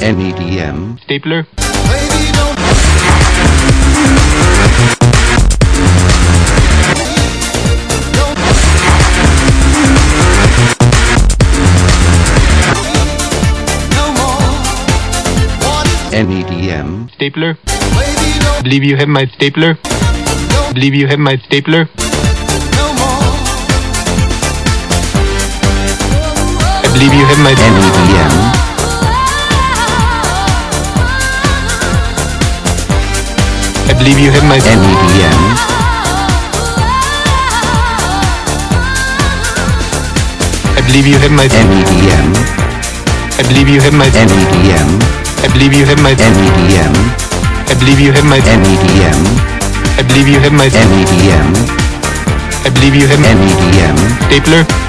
NEDM. Stapler. NEDM. Stapler. Believe you have my stapler. Believe you have my stapler. I believe you have my NEDM. I believe you have my NEDM. I believe you have my NEDM. I believe you have my NEDM. I believe you have my NEDM. I believe you have my NEDM. I believe you have my NEDM. I believe you have my NEDM. stapler.